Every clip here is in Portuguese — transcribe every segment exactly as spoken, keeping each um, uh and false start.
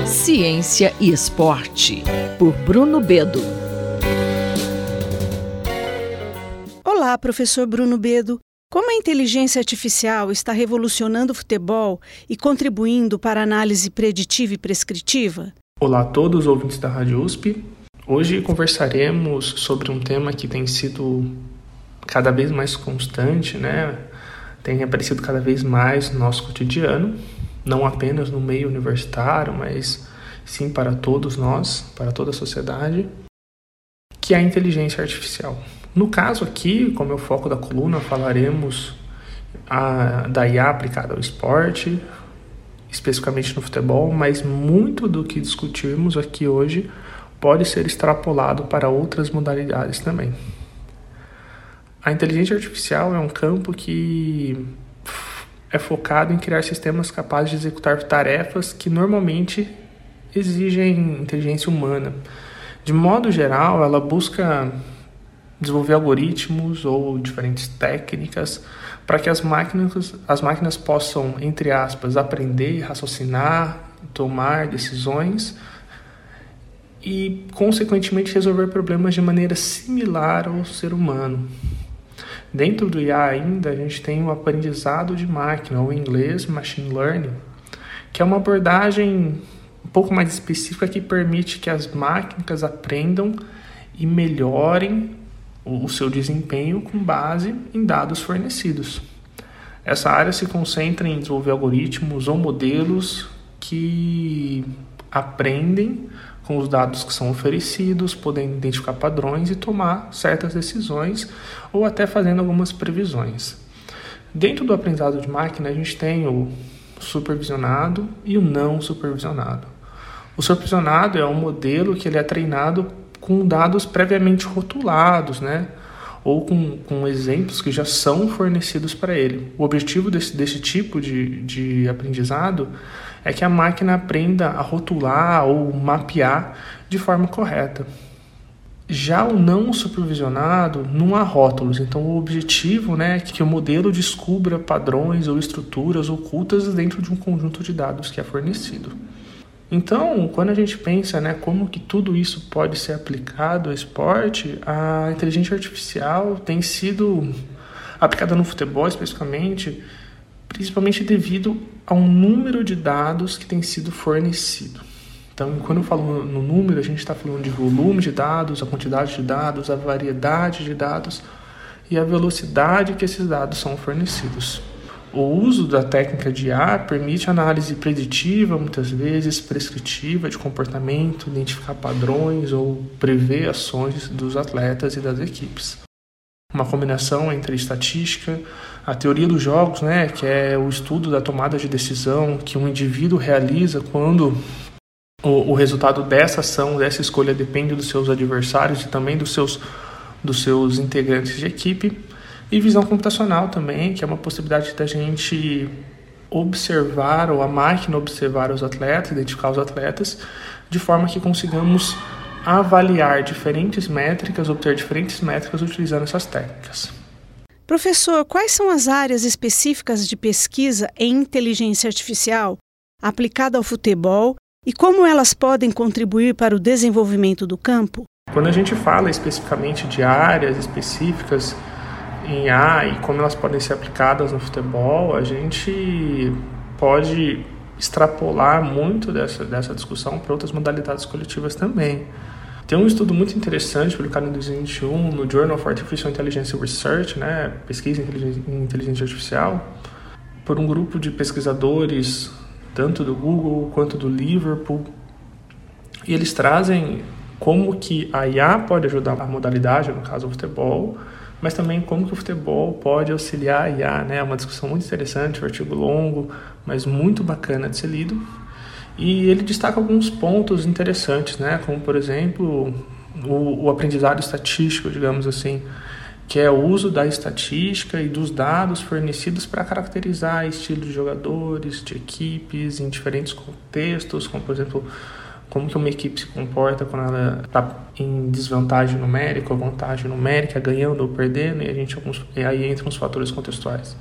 Ciência e Esporte, por Bruno Bedo. Olá, professor Bruno Bedo. Como a inteligência artificial está revolucionando o futebol e contribuindo para a análise preditiva e prescritiva? Olá a todos os ouvintes da Rádio U S P. Hoje conversaremos sobre um tema que tem sido cada vez mais constante, né? Tem aparecido cada vez mais no nosso cotidiano, não apenas no meio universitário, mas sim para todos nós, para toda a sociedade, que é a inteligência artificial. No caso aqui, como é o foco da coluna, falaremos a, da I A aplicada ao esporte, especificamente no futebol, mas muito do que discutirmos aqui hoje pode ser extrapolado para outras modalidades também. A inteligência artificial é um campo que é focado em criar sistemas capazes de executar tarefas que normalmente exigem inteligência humana. De modo geral, ela busca desenvolver algoritmos ou diferentes técnicas para que as máquinas, as máquinas possam, entre aspas, aprender, raciocinar, tomar decisões e, consequentemente, resolver problemas de maneira similar ao ser humano. Dentro do I A ainda, a gente tem o aprendizado de máquina, ou em inglês, machine learning, que é uma abordagem um pouco mais específica que permite que as máquinas aprendam e melhorem o seu desempenho com base em dados fornecidos. Essa área se concentra em desenvolver algoritmos ou modelos que aprendem com os dados que são oferecidos, podendo identificar padrões e tomar certas decisões ou até fazendo algumas previsões. Dentro do aprendizado de máquina, a gente tem o supervisionado e o não supervisionado. O supervisionado é um modelo que ele é treinado com dados previamente rotulados, né? Ou com, com exemplos que já são fornecidos para ele. O objetivo desse, desse tipo de, de aprendizado é que a máquina aprenda a rotular ou mapear de forma correta. Já o não supervisionado, não há rótulos, então o objetivo, né, é que o modelo descubra padrões ou estruturas ocultas dentro de um conjunto de dados que é fornecido. Então, quando a gente pensa, né, como que tudo isso pode ser aplicado ao esporte, a inteligência artificial tem sido aplicada no futebol especificamente, principalmente devido a um número de dados que tem sido fornecido. Então, quando eu falo no número, a gente está falando de volume de dados, a quantidade de dados, a variedade de dados e a velocidade que esses dados são fornecidos. O uso da técnica de I A permite análise preditiva, muitas vezes prescritiva de comportamento, identificar padrões ou prever ações dos atletas e das equipes. Uma combinação entre estatística, a teoria dos jogos, né, que é o estudo da tomada de decisão que um indivíduo realiza quando o, o resultado dessa ação, dessa escolha depende dos seus adversários e também dos seus, dos seus integrantes de equipe. E visão computacional também, que é uma possibilidade da gente observar, ou a máquina observar os atletas, identificar os atletas, de forma que consigamos avaliar diferentes métricas, obter diferentes métricas utilizando essas técnicas. Professor, quais são as áreas específicas de pesquisa em inteligência artificial aplicada ao futebol e como elas podem contribuir para o desenvolvimento do campo? Quando a gente fala especificamente de áreas específicas em I A e como elas podem ser aplicadas no futebol, a gente pode extrapolar muito dessa, dessa discussão para outras modalidades coletivas também. Tem um estudo muito interessante publicado em dois mil e vinte e um no Journal of Artificial Intelligence Research, né, pesquisa em inteligência artificial, por um grupo de pesquisadores, tanto do Google quanto do Liverpool, e eles trazem como que a I A pode ajudar a modalidade, no caso o futebol, mas também como que o futebol pode auxiliar a I A, né? É uma discussão muito interessante, um artigo longo, mas muito bacana de ser lido. E ele destaca alguns pontos interessantes, né? Como, por exemplo, o, o aprendizado estatístico, digamos assim, que é o uso da estatística e dos dados fornecidos para caracterizar estilos de jogadores, de equipes, em diferentes contextos, como, por exemplo, como que uma equipe se comporta quando ela está em desvantagem numérica ou vantagem numérica, ganhando ou perdendo, e, a gente, alguns, e aí entram os fatores contextuais.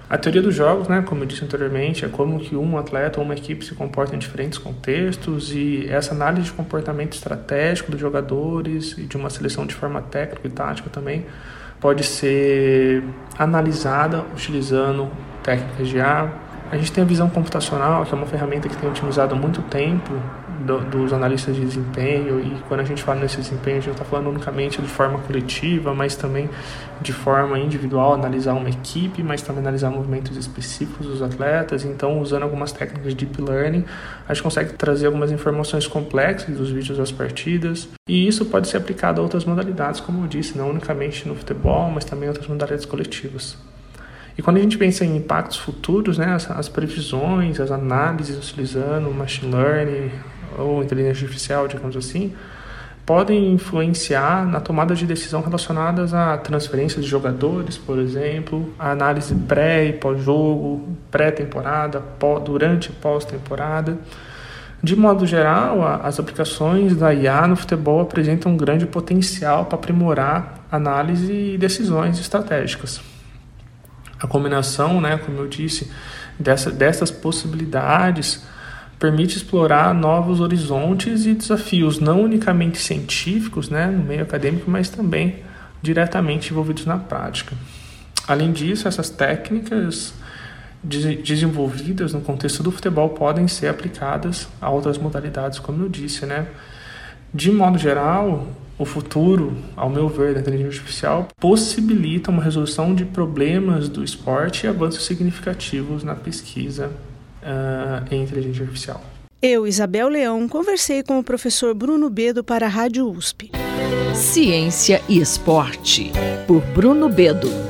A teoria dos jogos, né, como eu disse anteriormente, é como que um atleta ou uma equipe se comporta em diferentes contextos, e essa análise de comportamento estratégico dos jogadores e de uma seleção de forma técnica e tática também pode ser analisada utilizando técnicas de I A. A gente tem a visão computacional, que é uma ferramenta que tem otimizado há muito tempo do, dos analistas de desempenho, e quando a gente fala nesse desempenho, a gente não está falando unicamente de forma coletiva, mas também de forma individual, analisar uma equipe, mas também analisar movimentos específicos dos atletas. Então, usando algumas técnicas de Deep Learning, a gente consegue trazer algumas informações complexas dos vídeos das partidas, e isso pode ser aplicado a outras modalidades, como eu disse, não unicamente no futebol, mas também em outras modalidades coletivas. E quando a gente pensa em impactos futuros, né, as, as previsões, as análises utilizando machine learning ou inteligência artificial, digamos assim, podem influenciar na tomada de decisão relacionadas à transferência de jogadores, por exemplo, a análise pré e pós-jogo, pré-temporada, pós, durante e pós-temporada. De modo geral, a, as aplicações da I A no futebol apresentam um grande potencial para aprimorar análise e decisões estratégicas. A combinação, né, como eu disse, dessa, dessas possibilidades permite explorar novos horizontes e desafios, não unicamente científicos, né, no meio acadêmico, mas também diretamente envolvidos na prática. Além disso, essas técnicas de, desenvolvidas no contexto do futebol podem ser aplicadas a outras modalidades, como eu disse, né. De modo geral, o futuro, ao meu ver, da inteligência artificial possibilita uma resolução de problemas do esporte e avanços significativos na pesquisa uh, em inteligência artificial. Eu, Isabel Leão, conversei com o professor Bruno Bedo para a Rádio U S P. Ciência e Esporte, por Bruno Bedo.